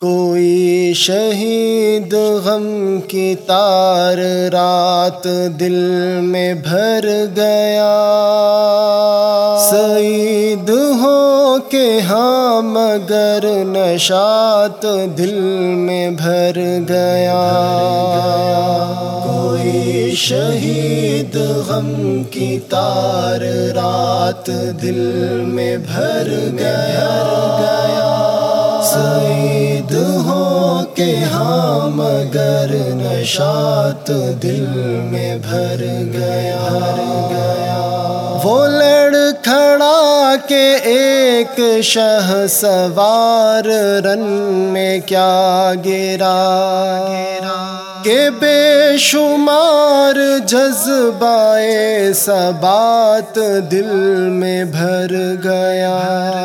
کوئی شہید غم کی تار رات دل میں بھر گیا، سعید ہو کہ ہاں مگر نشاط دل میں بھر گیا۔ کوئی شہید غم کی تار رات دل میں بھر گیا، سعید ہو کہ ہاں مگر نشاط دل میں بھر گیا۔ وہ لڑکھڑا کے ایک شہ سوار رن میں کیا گرا، کہ بے شمار جذبۂ ثبات دل میں بھر گیا۔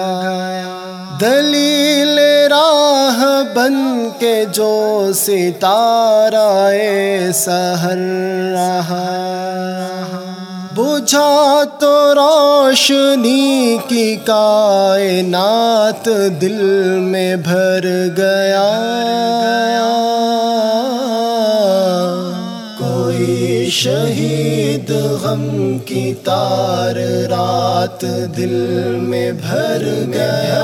دلیل راہ بن کے جو ستارہ سحر رہا، بجھا تو روشنی کی کائنات دل میں بھر گیا۔ کوئی شہید غم کی تار رات دل میں بھر گیا،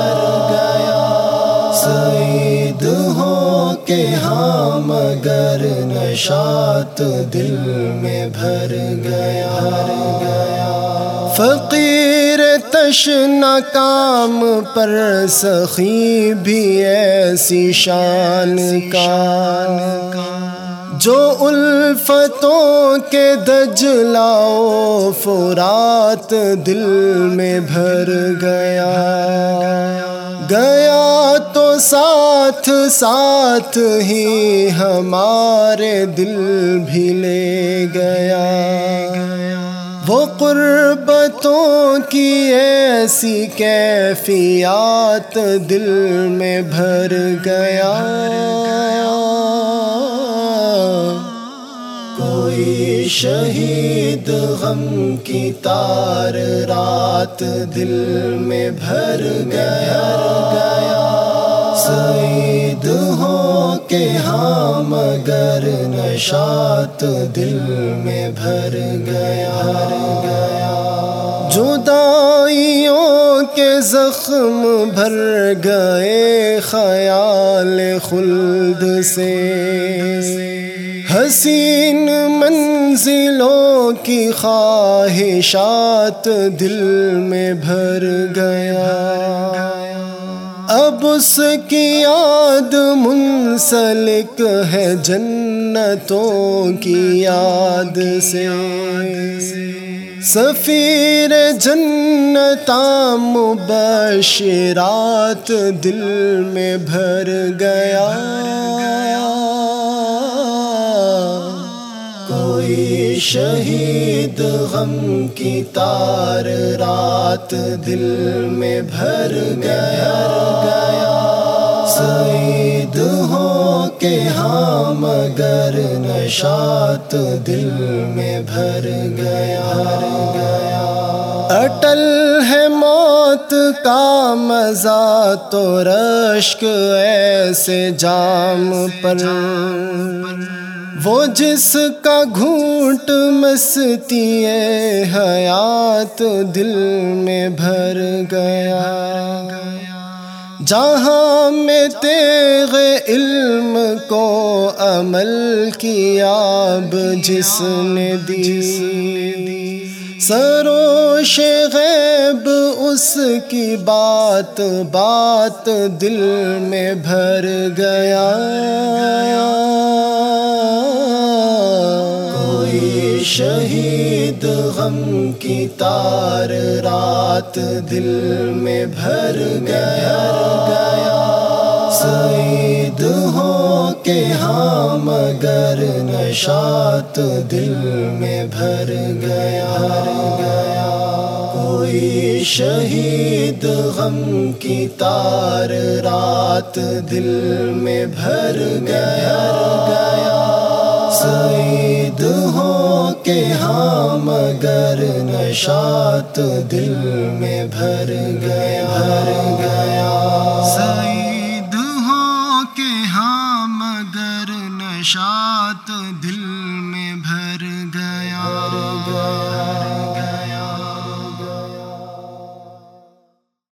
سعید ہو کہ ہاں مگر نشاط دل میں بھر گیا۔ فقیر تشنہ کام پر سخی بھی ایسی شان کا، جو الفتوں کے دجلہ و فرات دل میں بھر گیا۔ گیا تو ساتھ ساتھ ہی ہمارے دل بھی لے گیا، وہ قربتوں کی ایسی کیفیات دل میں بھر گیا۔ کوئی شہید غم کی تار رات دل میں بھر گیا، سعید ہو کہ ہاں مگر نشاط دل میں بھر گیا۔ جدائیوں کے زخم بھر گئے خیال خلد سے، حسین منزلوں کی خواہشات دل میں بھر گیا۔ اب اس کی یاد منسلک ہے جنتوں کی یاد سے، سفیر جنتاں مبشرات دل میں بھر گیا۔ کوئی شہید غم کی تار رات دل میں بھر گیا، سعید ہو کہ ہاں مگر نشاط دل میں بھر گیا۔ اٹل ہے موت کا مزہ تو رشک ایسے جام پر، وہ جس کا گھونٹ مستی حیات دل میں بھر گیا۔ جہاں میں تیغ علم کو عمل کی آب جس نے دی، سروش غیب اس کی بات بات دل میں بھر گیا۔ کوئی شہید غم کی تار رات دل میں بھر گیا، سعید ہو کہ ہاں مگر نشاط دل میں بھر گیا۔ کوئی شہید غم کی تار رات دل میں بھر گیا، سعید ہو کہ ہاں مگر نشاط دل میں بھر گیا۔ سعید ہو کہ کہ ہاں مگر نشاط دل میں بھر گیا